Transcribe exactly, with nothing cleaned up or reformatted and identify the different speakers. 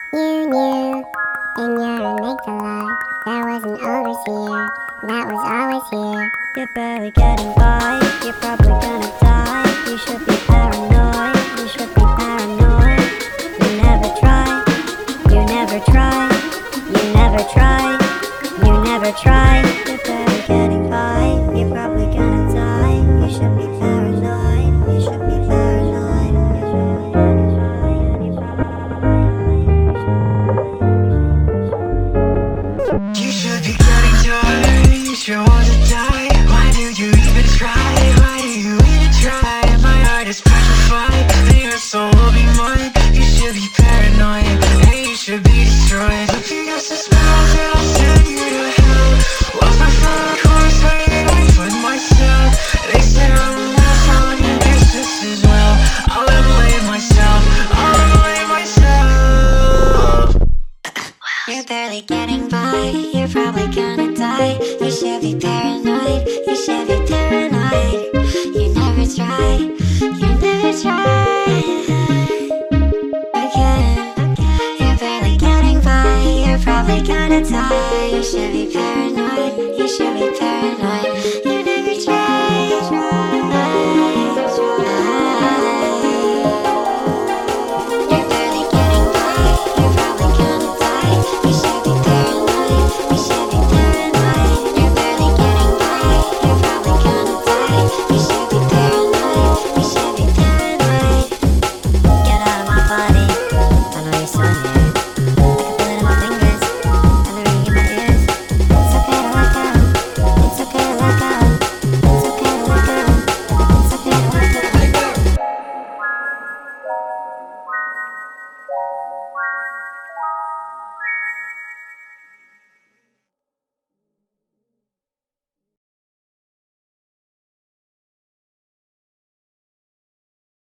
Speaker 1: You knew in your amygdala there was an overseer that was always here.
Speaker 2: You're barely getting by, you're probably gonna die. You should be paranoid, you should be paranoid. You never try, you never try, you never try, you never try. You're barely getting by, you're probably gonna die. You should be paranoid, you should be paranoid.
Speaker 3: You should be getting tired, you should want to die. Why do you even try? Why do you even try? My heart is petrified, and your soul will be mine. You should be paranoid, and you should be destroyed. Looking at the smiles that I'll send you to hell. Lost my front course, where did I find myself? They say I'm a mess, I'm in business as well. I'll immolate myself, I'll immolate myself.
Speaker 2: You're barely getting by, you're probably gonna die. You should be paranoid, you should be paranoid. You never try, you never try. Again, you're barely getting by, you're probably gonna die. You should be paranoid, you should be paranoid.